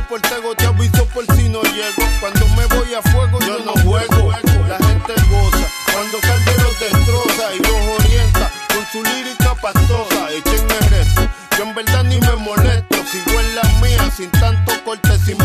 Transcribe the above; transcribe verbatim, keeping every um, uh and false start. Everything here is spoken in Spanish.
portego, te aviso por si no llego. Cuando me voy a fuego yo no juego. La gente goza cuando Calde los destroza y los orienta con su lírica pastosa. Echen el resto, yo en verdad ni me molesto. Sigo en la mía sin tanto corte, sin